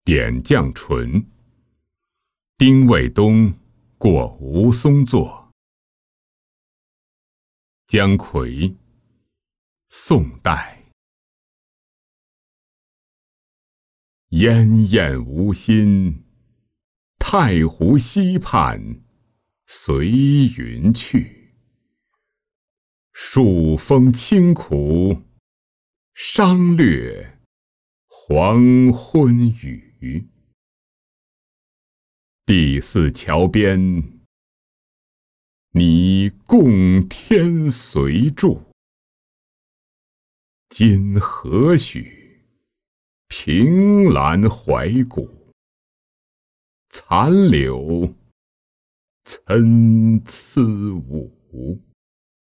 点绛唇。丁未冬，过吴松作。姜夔，宋代。烟雁无心，太湖西畔随云去。数峰清苦，商略黄昏雨。第四桥边，你共天随柱。今何许，凭栏怀古。残柳参差舞。